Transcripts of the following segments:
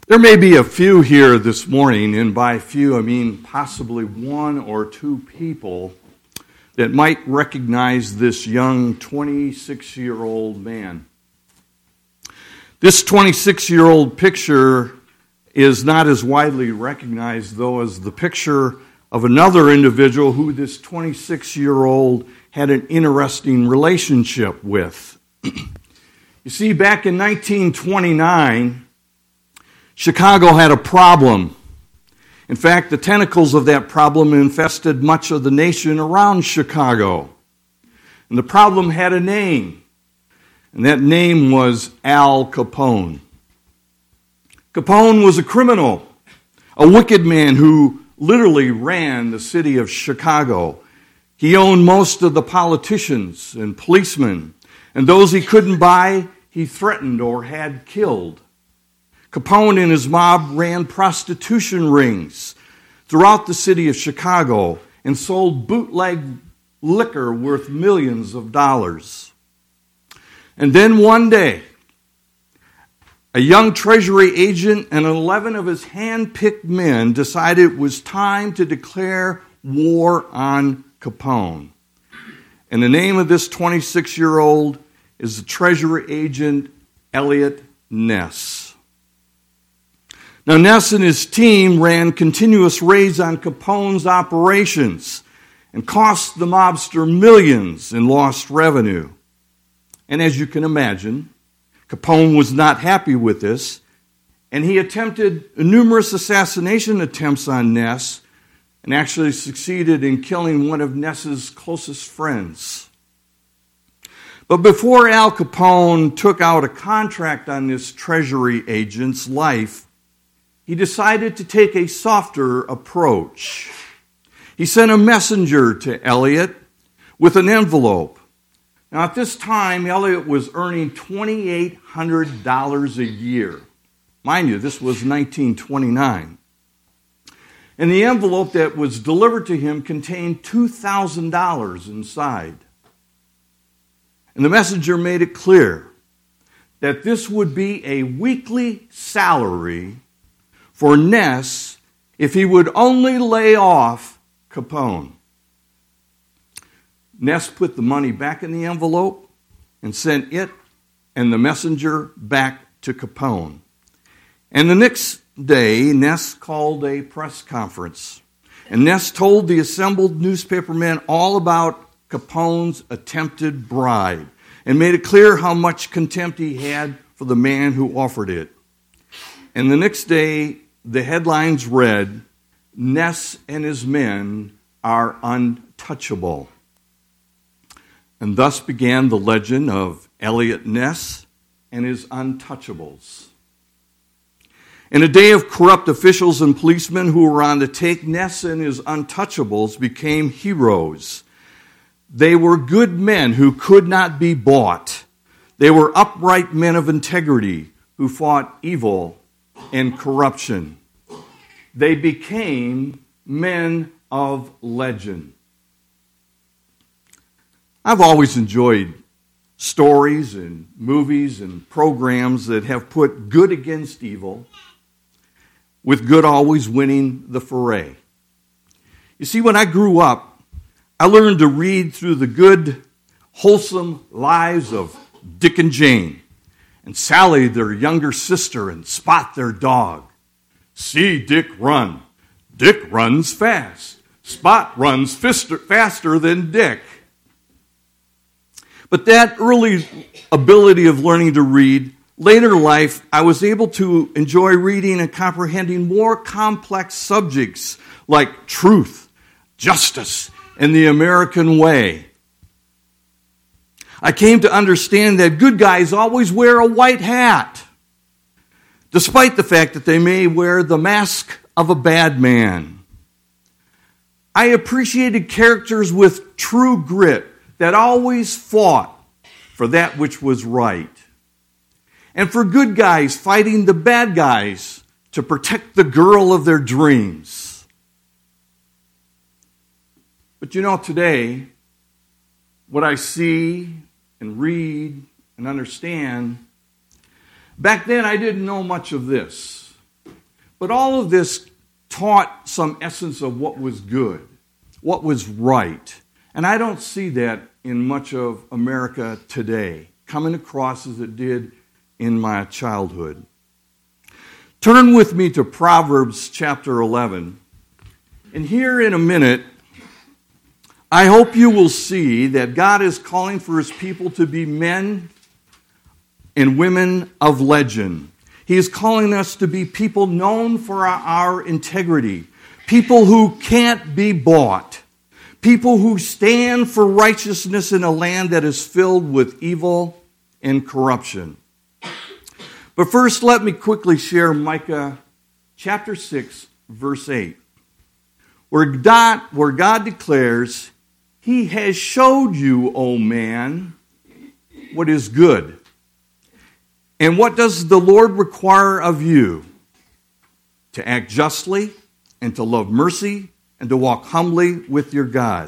There may be a few here this morning, and by few I mean possibly one or two people that might recognize this young 26-year-old man. This 26-year-old picture is not as widely recognized, though, as the picture of another individual who this 26-year-old had an interesting relationship with. You see, back in 1929, Chicago had a problem. In fact, the tentacles of that problem infested much of the nation around Chicago. And the problem had a name, and that name was Al Capone. Capone was a criminal, a wicked man who literally ran the city of Chicago. He owned most of the politicians and policemen, and those he couldn't buy, he threatened or had killed. Capone and his mob ran prostitution rings throughout the city of Chicago and sold bootleg liquor worth millions of dollars. And then one day, a young Treasury agent and 11 of his hand-picked men decided it was time to declare war on Capone. And the name of this 26-year-old is the Treasury agent Eliot Ness. Now, Ness and his team ran continuous raids on Capone's operations and cost the mobster millions in lost revenue. And as you can imagine, Capone was not happy with this, and he attempted numerous assassination attempts on Ness and actually succeeded in killing one of Ness's closest friends. But before Al Capone took out a contract on this Treasury agent's life, he decided to take a softer approach. He sent a messenger to Eliot with an envelope. Now, at this time, Eliot was earning $2,800 a year. Mind you, this was 1929. And the envelope that was delivered to him contained $2,000 inside. And the messenger made it clear that this would be a weekly salary for Ness if he would only lay off Capone. Ness put the money back in the envelope and sent it and the messenger back to Capone. And the next day, Ness called a press conference. And Ness told the assembled newspapermen all about Capone's attempted bribe and made it clear how much contempt he had for the man who offered it. And the next day, the headlines read, "Ness and his men are untouchable." And thus began the legend of Eliot Ness and his untouchables. In a day of corrupt officials and policemen who were on the take, Ness and his untouchables became heroes. They were good men who could not be bought. They were upright men of integrity who fought evil and corruption. They became men of legend. I've always enjoyed stories and movies and programs that have put good against evil, with good always winning the fray. You see, when I grew up, I learned to read through the good, wholesome lives of Dick and Jane, and Sally, their younger sister, and Spot, their dog. See Dick run. Dick runs fast. Spot runs faster than Dick. But that early ability of learning to read, later in life, I was able to enjoy reading and comprehending more complex subjects like truth, justice, and the American way. I came to understand that good guys always wear a white hat, despite the fact that they may wear the mask of a bad man. I appreciated characters with true grit that always fought for that which was right. And for good guys fighting the bad guys to protect the girl of their dreams. But you know, today, what I see and read and understand, back then I didn't know much of this. But all of this taught some essence of what was good, what was right. And I don't see that in much of America today, coming across as it did in my childhood. Turn with me to Proverbs chapter 11. And here in a minute, I hope you will see that God is calling for his people to be men and women of legend. He is calling us to be people known for our integrity, people who can't be bought, people who stand for righteousness in a land that is filled with evil and corruption. But first, let me quickly share Micah chapter 6, verse 8, where God declares, "He has showed you, O man, what is good. And what does the Lord require of you? To act justly and to love mercy and to walk humbly with your God."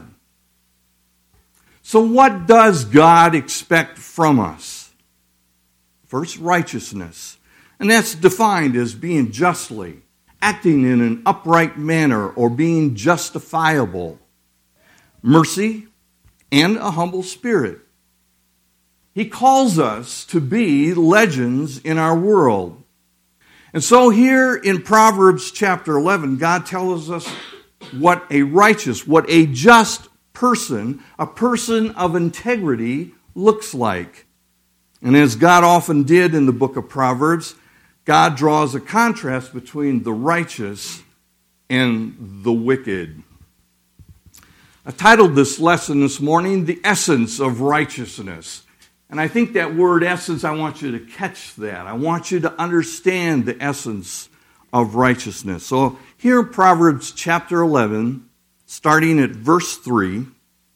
So what does God expect from us? First, righteousness. And that's defined as being justly, acting in an upright manner, or being justifiable. Mercy and a humble spirit. He calls us to be legends in our world. And so here in Proverbs chapter 11, God tells us what a righteous, what a just person, a person of integrity, looks like. And as God often did in the book of Proverbs, God draws a contrast between the righteous and the wicked. I titled this lesson this morning, "The Essence of Righteousness." And I think that word essence, I want you to catch that. I want you to understand the essence of righteousness. So here in Proverbs chapter 11, starting at verse 3,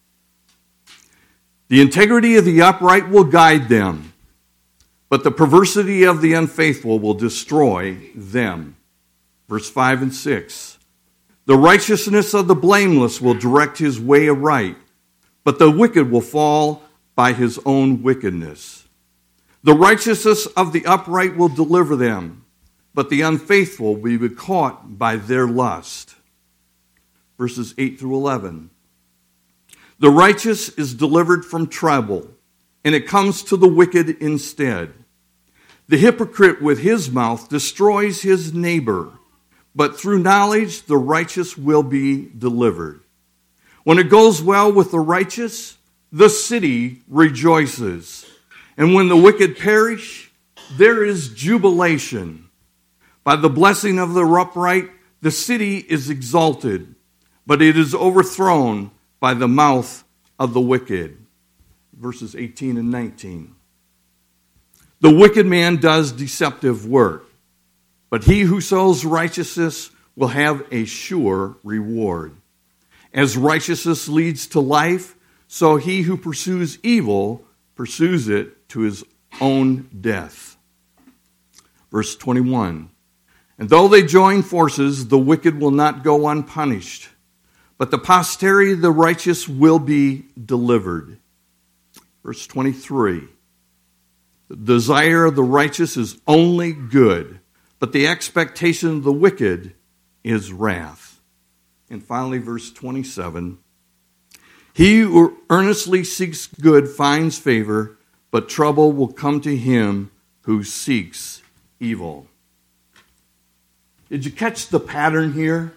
"The integrity of the upright will guide them, but the perversity of the unfaithful will destroy them." Verse 5 and 6, "The righteousness of the blameless will direct his way aright, but the wicked will fall by his own wickedness. The righteousness of the upright will deliver them, but the unfaithful will be caught by their lust." Verses 8 through 11, "The righteous is delivered from trouble, and it comes to the wicked instead. The hypocrite with his mouth destroys his neighbor, but through knowledge the righteous will be delivered. When it goes well with the righteous, the city rejoices. And when the wicked perish, there is jubilation. By the blessing of the upright, the city is exalted, but it is overthrown by the mouth of the wicked." Verses 18 and 19. "The wicked man does deceptive work, but he who sows righteousness will have a sure reward. As righteousness leads to life, so he who pursues evil pursues it to his own death." Verse 21, "And though they join forces, the wicked will not go unpunished, but the posterity of the righteous will be delivered." Verse 23, "The desire of the righteous is only good, but the expectation of the wicked is wrath." And finally, verse 27, "He who earnestly seeks good finds favor, but trouble will come to him who seeks evil." Did you catch the pattern here?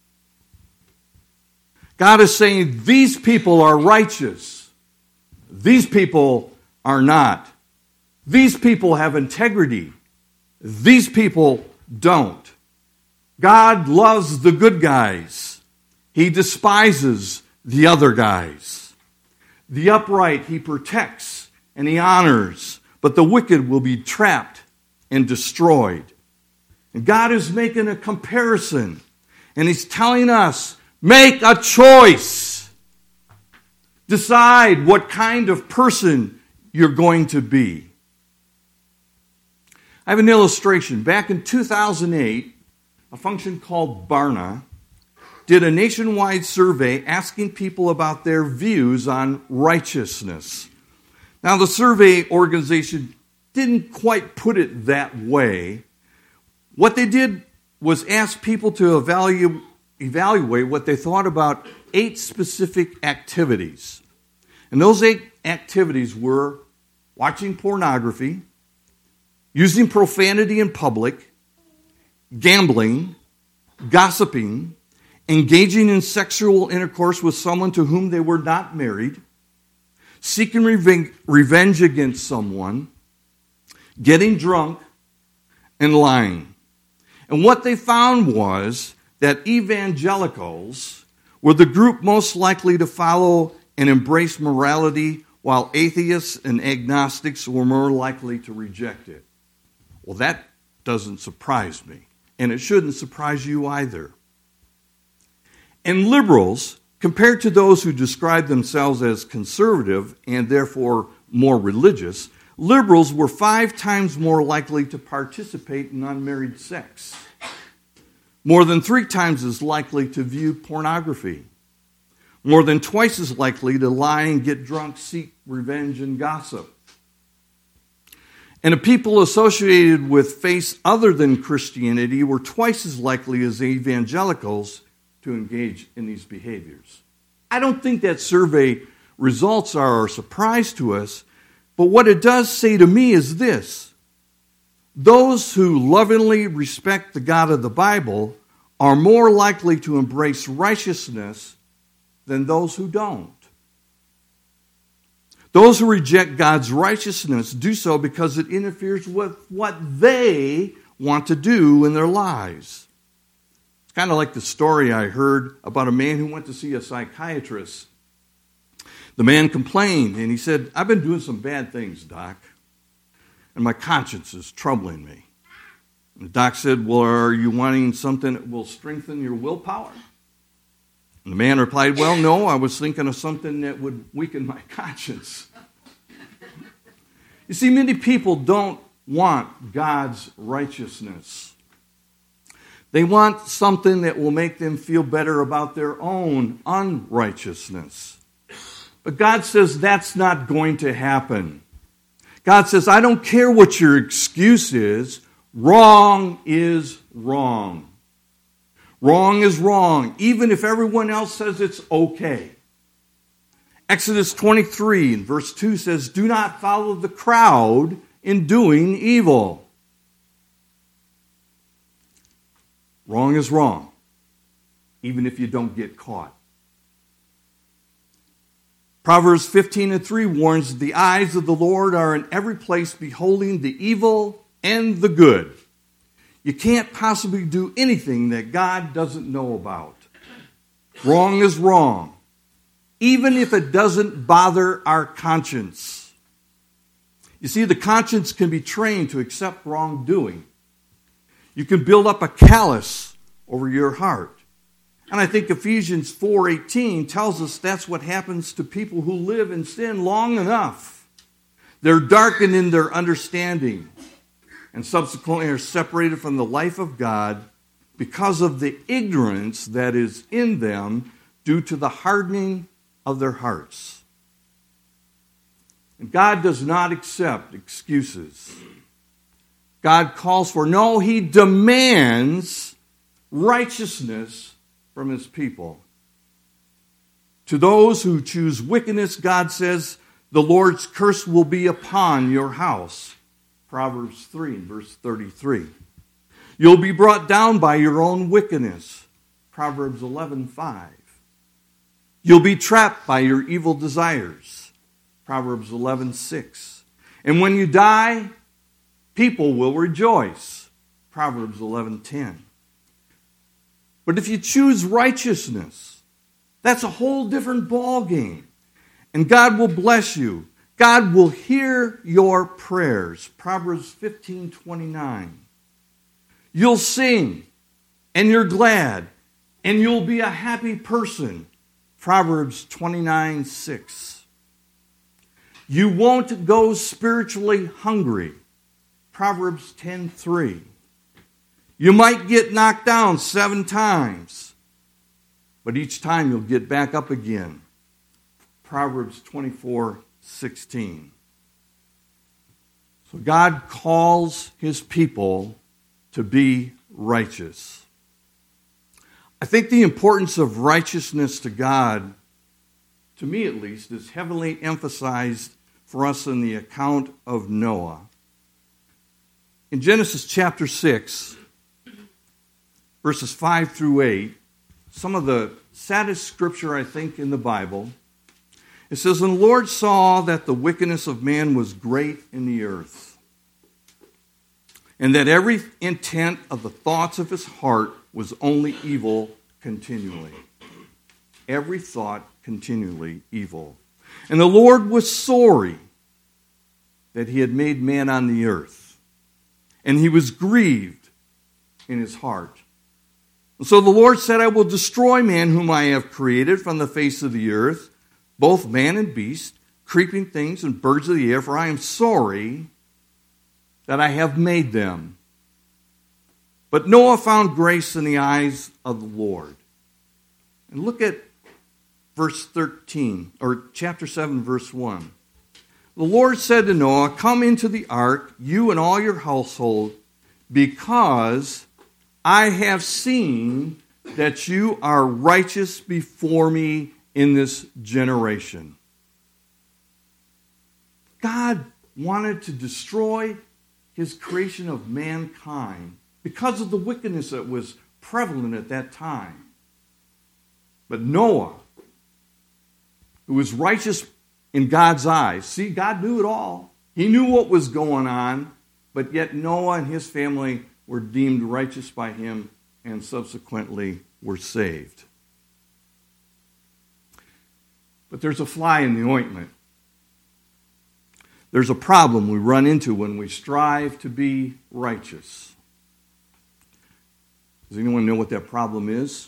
God is saying these people are righteous. These people are not. These people have integrity. These people don't. God loves the good guys. He despises the other guys. The upright he protects and he honors, but the wicked will be trapped and destroyed. And God is making a comparison, and he's telling us, make a choice. Decide what kind of person you're going to be. I have an illustration. Back in 2008, a function called Barna did a nationwide survey asking people about their views on righteousness. Now, the survey organization didn't quite put it that way. What they did was asked people to evaluate what they thought about 8 specific activities. And those 8 activities were watching pornography, using profanity in public, gambling, gossiping, engaging in sexual intercourse with someone to whom they were not married, seeking revenge against someone, getting drunk, and lying. And what they found was that evangelicals were the group most likely to follow and embrace morality, while atheists and agnostics were more likely to reject it. Well, that doesn't surprise me, and it shouldn't surprise you either. And liberals, compared to those who describe themselves as conservative and therefore more religious, liberals were 5 times more likely to participate in unmarried sex, more than 3 times as likely to view pornography, more than twice as likely to lie and get drunk, seek revenge, and gossip. And the people associated with faiths other than Christianity were twice as likely as evangelicals to engage in these behaviors. I don't think that survey results are a surprise to us, but what it does say to me is this: those who lovingly respect the God of the Bible are more likely to embrace righteousness than those who don't. Those who reject God's righteousness do so because it interferes with what they want to do in their lives. It's kind of like the story I heard about a man who went to see a psychiatrist. The man complained, and he said, "I've been doing some bad things, Doc, and my conscience is troubling me." And the doc said, "Well, are you wanting something that will strengthen your willpower?" And the man replied, "Well, no, I was thinking of something that would weaken my conscience." You see, many people don't want God's righteousness. They want something that will make them feel better about their own unrighteousness. But God says that's not going to happen. God says, I don't care what your excuse is, wrong is wrong. Wrong is wrong, even if everyone else says it's okay. Exodus 23 and verse 2 says, "Do not follow the crowd in doing evil." Wrong is wrong, even if you don't get caught. Proverbs 15:3 warns, "The eyes of the Lord are in every place, beholding the evil and the good." You can't possibly do anything that God doesn't know about. Wrong is wrong, even if it doesn't bother our conscience. You see, the conscience can be trained to accept wrongdoing. You can build up a callus over your heart. And I think Ephesians 4:18 tells us that's what happens to people who live in sin long enough. They're darkened in their understanding and subsequently are separated from the life of God because of the ignorance that is in them due to the hardening of their hearts. And God does not accept excuses. God calls for, no, He demands righteousness from His people. To those who choose wickedness, God says, the Lord's curse will be upon your house. Proverbs 3, verse 33. You'll be brought down by your own wickedness. Proverbs 11:5. You'll be trapped by your evil desires. Proverbs 11:6. And when you die, people will rejoice. Proverbs 11:10. But if you choose righteousness, that's a whole different ballgame. And God will bless you. God will hear your prayers. Proverbs 15:29. You'll sing, and you're glad, and you'll be a happy person. Proverbs 29:6. You won't go spiritually hungry. Proverbs 10:3. You might get knocked down 7 times, but each time you'll get back up again. Proverbs 24:16. So God calls His people to be righteous. I think the importance of righteousness to God, to me at least, is heavily emphasized for us in the account of Noah. In Genesis chapter 6, verses 5 through 8, some of the saddest scripture, I think, in the Bible, it says, "And the Lord saw that the wickedness of man was great in the earth, and that every intent of the thoughts of his heart was only evil continually." Every thought continually evil. "And the Lord was sorry that he had made man on the earth, and he was grieved in his heart. And so the Lord said, I will destroy man whom I have created from the face of the earth, both man and beast, creeping things and birds of the air, for I am sorry that I have made them. But Noah found grace in the eyes of the Lord." And look at verse 13, or chapter 7, verse 1. "The Lord said to Noah, come into the ark, you and all your household, because I have seen that you are righteous before me in this generation." God wanted to destroy his creation of mankind because of the wickedness that was prevalent at that time. But Noah, who was righteous in God's eyes, see, God knew it all. He knew what was going on, but yet Noah and his family were deemed righteous by him and subsequently were saved. But there's a fly in the ointment. There's a problem we run into when we strive to be righteous. Does anyone know what that problem is?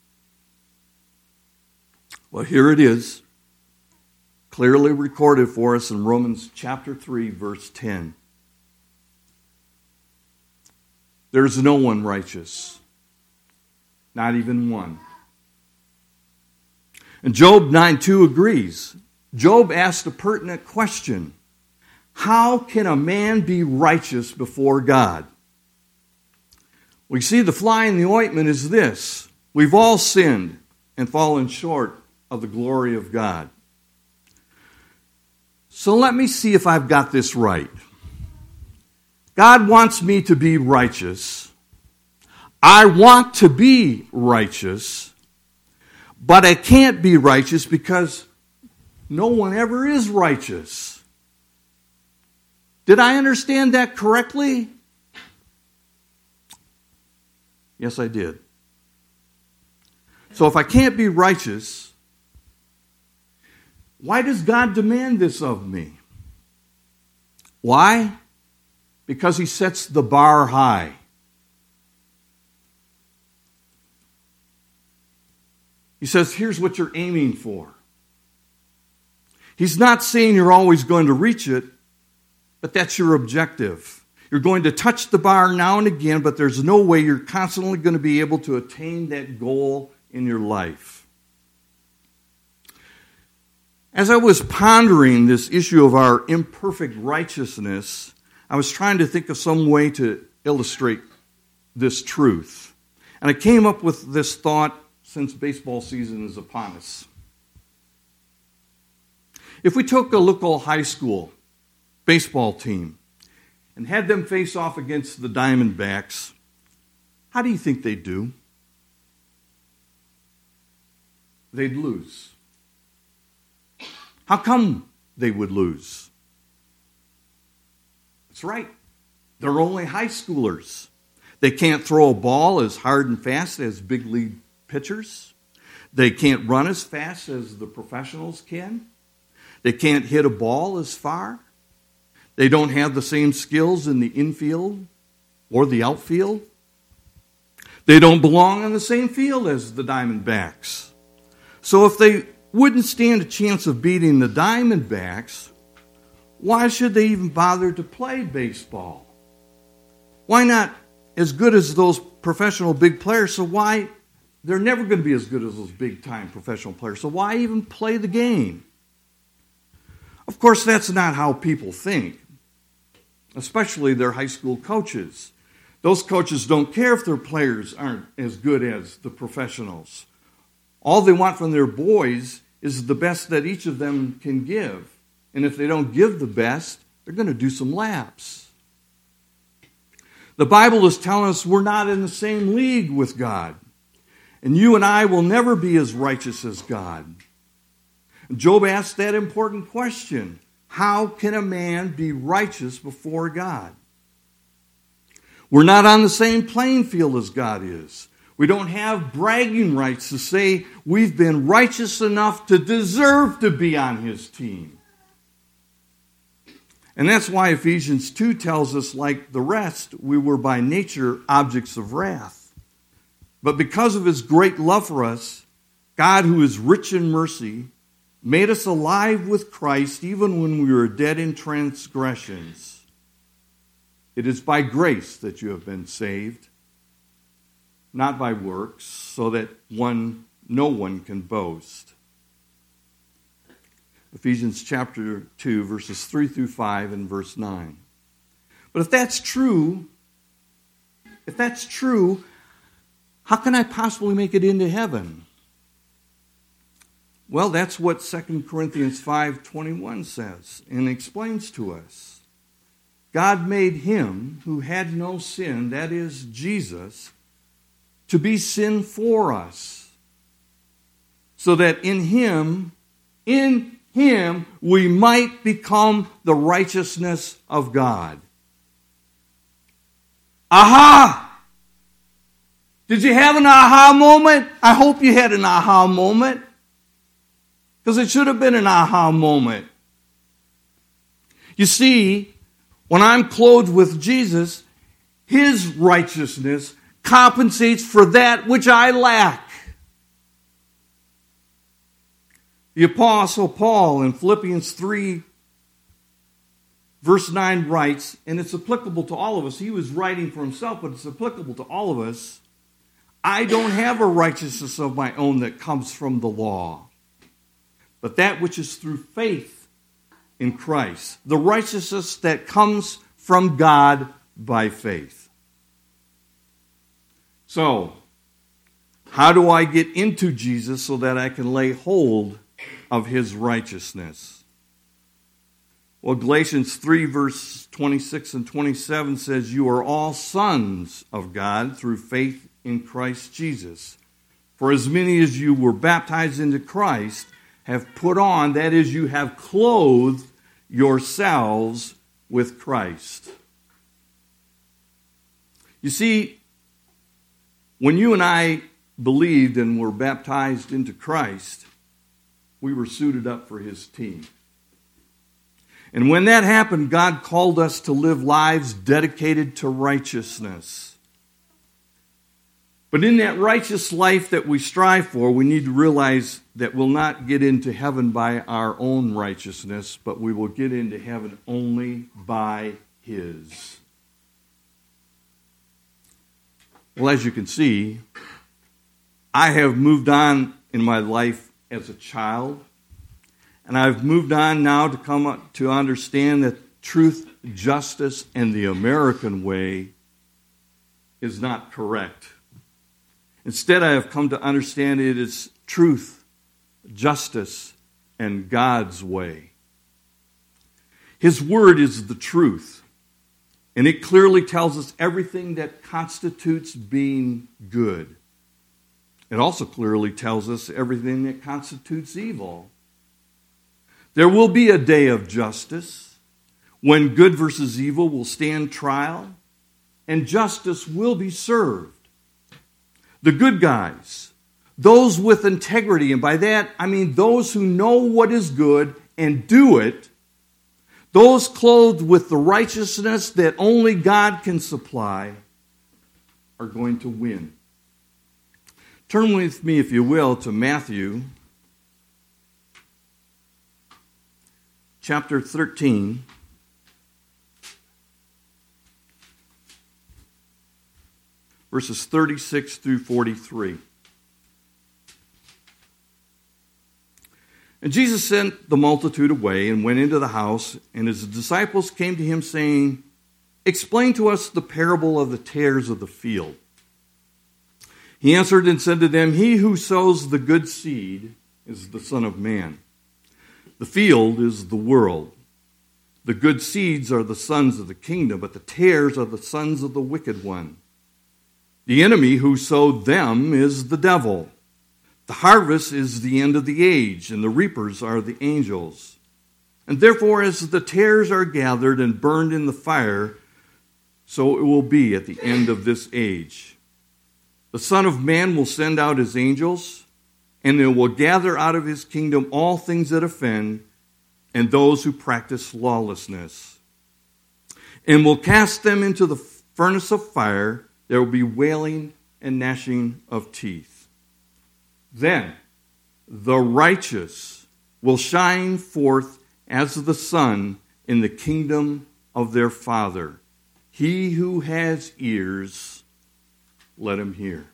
Well, here it is, clearly recorded for us in Romans chapter 3, verse 10. There's no one righteous, not even one. And Job 9:2 agrees. Job asked a pertinent question. How can a man be righteous before God? We see the fly in the ointment is this. We've all sinned and fallen short of the glory of God. So let me see if I've got this right. God wants me to be righteous. I want to be righteous, but I can't be righteous because no one ever is righteous. Did I understand that correctly? Yes, I did. So if I can't be righteous, why does God demand this of me? Why? Because he sets the bar high. He says, here's what you're aiming for. He's not saying you're always going to reach it, but that's your objective. You're going to touch the bar now and again, but there's no way you're constantly going to be able to attain that goal in your life. As I was pondering this issue of our imperfect righteousness, I was trying to think of some way to illustrate this truth. And I came up with this thought since baseball season is upon us. If we took a local high school baseball team and had them face off against the Diamondbacks, how do you think they'd do? They'd lose. How come they would lose? That's right. They're only high schoolers. They can't throw a ball as hard and fast as big league pitchers. They can't run as fast as the professionals can. They can't hit a ball as far. They don't have the same skills in the infield or the outfield. They don't belong on the same field as the Diamondbacks. So if they wouldn't stand a chance of beating the Diamondbacks, why should they even bother to play baseball? Why not as good as those professional big players? So why, they're never going to be as good as those big-time professional players. So why even play the game? Of course, that's not how people think, especially their high school coaches. Those coaches don't care if their players aren't as good as the professionals. All they want from their boys is the best that each of them can give. And if they don't give the best, they're going to do some laps. The Bible is telling us we're not in the same league with God. And you and I will never be as righteous as God. Job asked that important question. How can a man be righteous before God? We're not on the same playing field as God is. We don't have bragging rights to say we've been righteous enough to deserve to be on His team. And that's why Ephesians 2 tells us, like the rest, we were by nature objects of wrath. But because of His great love for us, God, who is rich in mercy, made us alive with Christ even when we were dead in transgressions. It is by grace that you have been saved, not by works, so that no one can boast. Ephesians chapter 2, verses 3 through 5 and verse 9. But if that's true, how can I possibly make it into heaven? Well, that's what 2 Corinthians 5:21 says and explains to us. God made Him who had no sin, that is Jesus, to be sin for us, so that in Him we might become the righteousness of God. Aha! Did you have an aha moment? I hope you had an aha moment, because it should have been an aha moment. You see, when I'm clothed with Jesus, His righteousness compensates for that which I lack. The Apostle Paul in Philippians 3, verse 9 writes, and it's applicable to all of us. He was writing for himself, but it's applicable to all of us. I don't have a righteousness of my own that comes from the law, but that which is through faith in Christ, the righteousness that comes from God by faith. So, how do I get into Jesus so that I can lay hold of His righteousness? Well, Galatians 3, verse 26 and 27 says, you are all sons of God through faith in Christ Jesus. For as many as you were baptized into Christ have put on, that is, you have clothed yourselves with Christ. You see, when you and I believed and were baptized into Christ, we were suited up for His team. And when that happened, God called us to live lives dedicated to righteousness. But in that righteous life that we strive for, we need to realize that we'll not get into heaven by our own righteousness, but we will get into heaven only by His. Well, as you can see, I have moved on in my life as a child, and I've moved on now to come up to understand that truth, justice, and the American way is not correct. Instead, I have come to understand it is truth, justice, and God's way. His word is the truth, and it clearly tells us everything that constitutes being good. It also clearly tells us everything that constitutes evil. There will be a day of justice when good versus evil will stand trial, and justice will be served. The good guys, those with integrity, and by that I mean those who know what is good and do it, those clothed with the righteousness that only God can supply, are going to win. Turn with me, if you will, to Matthew chapter 13. Verses 36 through 43. And Jesus sent the multitude away and went into the house, and His disciples came to Him saying, explain to us the parable of the tares of the field." He answered and said to them, "He who sows the good seed is the Son of Man. The field is the world. The good seeds are the sons of the kingdom, but the tares are the sons of the wicked one. The enemy who sowed them is the devil. The harvest is the end of the age, and the reapers are the angels. And therefore, as the tares are gathered and burned in the fire, so it will be at the end of this age. The Son of Man will send out his angels, and they will gather out of his kingdom all things that offend and those who practice lawlessness, and will cast them into the furnace of fire. There will be wailing and gnashing of teeth. Then the righteous will shine forth as the sun in the kingdom of their Father. He who has ears, let him hear."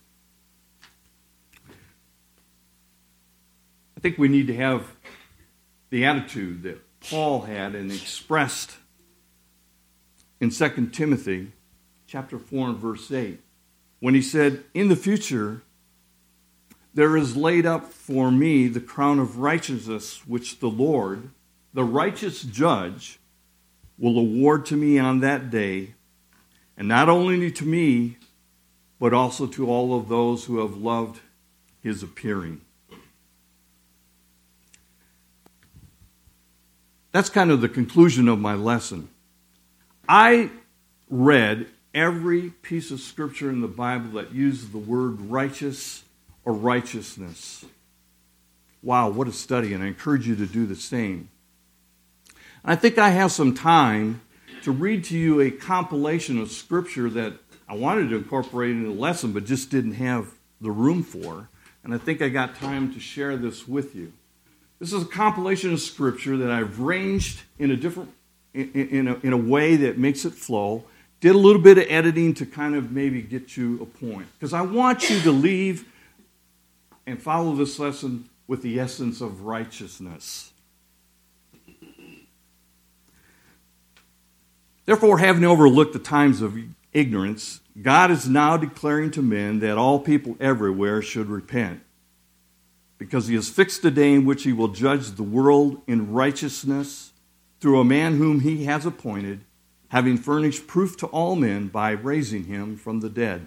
I think we need to have the attitude that Paul had and expressed in 2 Timothy chapter 4 and verse 8, when he said, "In the future, there is laid up for me the crown of righteousness, which the Lord, the righteous judge, will award to me on that day, and not only to me, but also to all of those who have loved his appearing." That's kind of the conclusion of my lesson. I read every piece of scripture in the Bible that uses the word righteous or righteousness. Wow, what a study, and I encourage you to do the same. I think I have some time to read to you a compilation of scripture that I wanted to incorporate in the lesson, but just didn't have the room for. And I think I got time to share this with you. This is a compilation of scripture that I've arranged in a way that makes it flow. Did a little bit of editing to kind of maybe get you a point. Because I want you to leave and follow this lesson with the essence of righteousness. Therefore, having overlooked the times of ignorance, God is now declaring to men that all people everywhere should repent, because he has fixed a day in which he will judge the world in righteousness through a man whom he has appointed, having furnished proof to all men by raising him from the dead.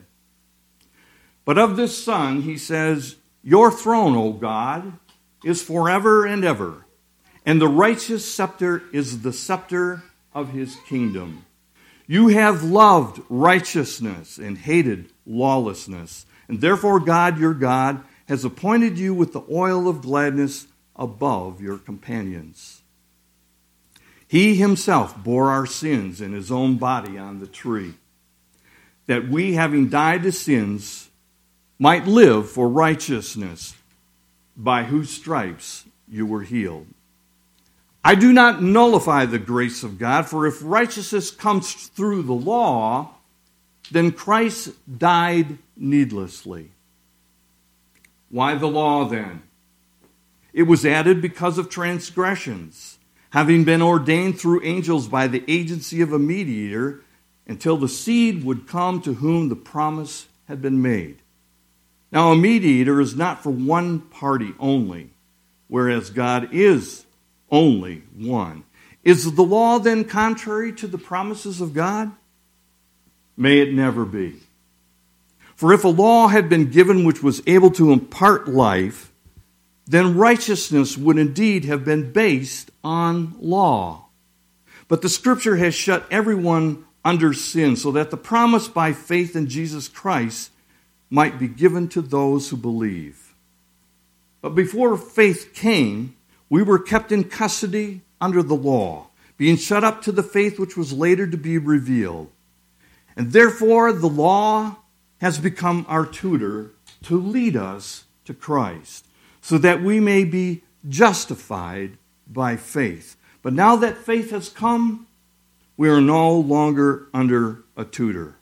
But of this Son, he says, "Your throne, O God, is forever and ever, and the righteous scepter is the scepter of his kingdom. You have loved righteousness and hated lawlessness, and therefore God, your God, has appointed you with the oil of gladness above your companions. He himself bore our sins in his own body on the tree, that we, having died to sins, might live for righteousness, by whose stripes you were healed. I do not nullify the grace of God, for if righteousness comes through the law, then Christ died needlessly." Why the law then? It was added because of transgressions, having been ordained through angels by the agency of a mediator, until the seed would come to whom the promise had been made. Now a mediator is not for one party only, whereas God is only one. Is the law then contrary to the promises of God? May it never be. For if a law had been given which was able to impart life, then righteousness would indeed have been based on law. But the Scripture has shut everyone under sin, so that the promise by faith in Jesus Christ might be given to those who believe. But before faith came, we were kept in custody under the law, being shut up to the faith which was later to be revealed. And therefore the law has become our tutor to lead us to Christ, so that we may be justified by faith. But now that faith has come, we are no longer under a tutor.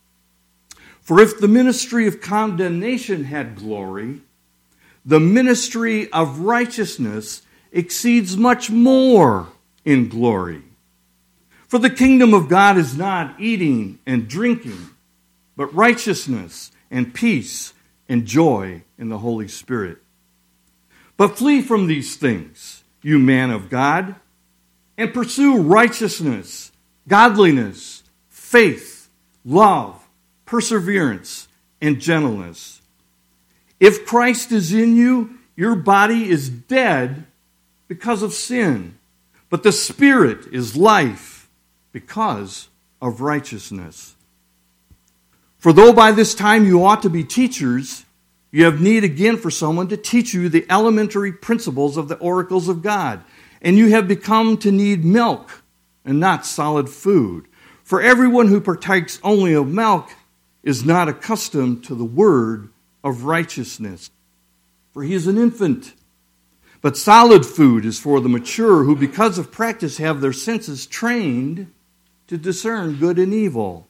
For if the ministry of condemnation had glory, the ministry of righteousness exceeds much more in glory. For the kingdom of God is not eating and drinking, but righteousness and peace and joy in the Holy Spirit. But flee from these things, you man of God, and pursue righteousness, godliness, faith, love, perseverance, and gentleness. If Christ is in you, your body is dead because of sin, but the Spirit is life because of righteousness. For though by this time you ought to be teachers, you have need again for someone to teach you the elementary principles of the oracles of God, and you have become to need milk and not solid food. For everyone who partakes only of milk is not accustomed to the word of righteousness, for he is an infant. But solid food is for the mature, who because of practice have their senses trained to discern good and evil.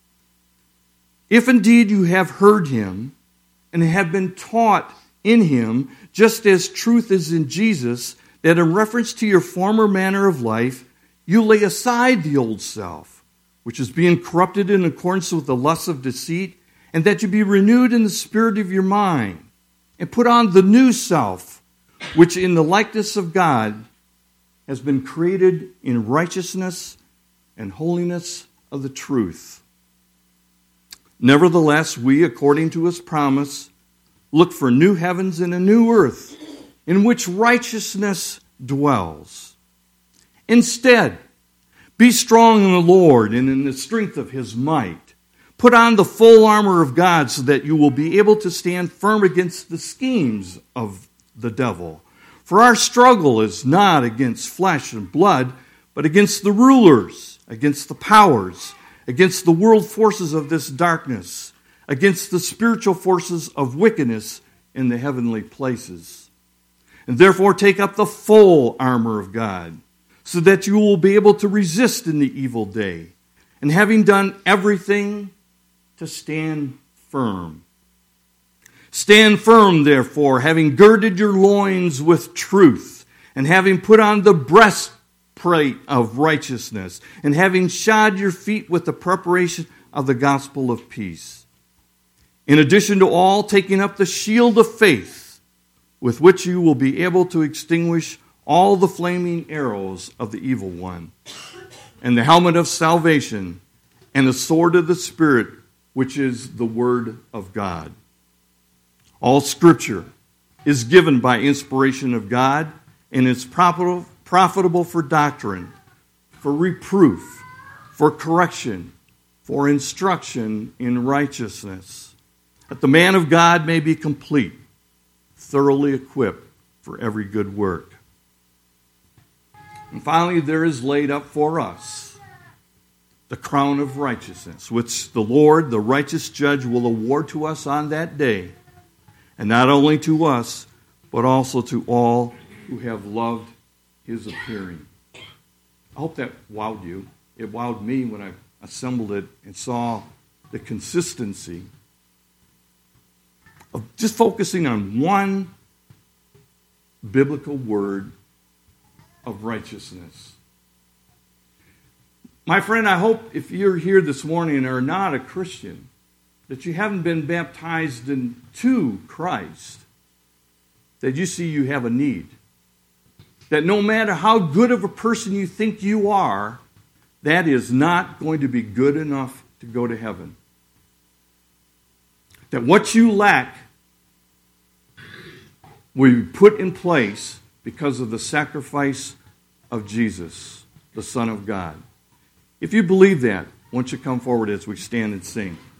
If indeed you have heard him and have been taught in him, just as truth is in Jesus, that in reference to your former manner of life, you lay aside the old self, which is being corrupted in accordance with the lusts of deceit, and that you be renewed in the spirit of your mind, and put on the new self, which in the likeness of God has been created in righteousness and holiness of the truth. Nevertheless, we, according to his promise, look for new heavens and a new earth, in which righteousness dwells. Instead, be strong in the Lord and in the strength of his might. Put on the full armor of God so that you will be able to stand firm against the schemes of the devil. For our struggle is not against flesh and blood, but against the rulers, against the powers, against the world forces of this darkness, against the spiritual forces of wickedness in the heavenly places. And therefore take up the full armor of God, so that you will be able to resist in the evil day, and having done everything, to stand firm. Stand firm, therefore, having girded your loins with truth, and having put on the breastplate of righteousness, and having shod your feet with the preparation of the gospel of peace. In addition to all, taking up the shield of faith, with which you will be able to extinguish all the flaming arrows of the evil one, and the helmet of salvation, and the sword of the Spirit, which is the word of God. All Scripture is given by inspiration of God, and is profitable for doctrine, for reproof, for correction, for instruction in righteousness, that the man of God may be complete, thoroughly equipped for every good work. And finally, there is laid up for us the crown of righteousness, which the Lord, the righteous judge, will award to us on that day. And not only to us, but also to all who have loved his appearing. I hope that wowed you. It wowed me when I assembled it and saw the consistency of just focusing on one biblical word of righteousness. My friend, I hope if you're here this morning and are not a Christian, that you haven't been baptized into Christ, that you see you have a need. That no matter how good of a person you think you are, that is not going to be good enough to go to heaven. That what you lack will be put in place because of the sacrifice of Jesus, the Son of God. If you believe that, why don't you come forward as we stand and sing.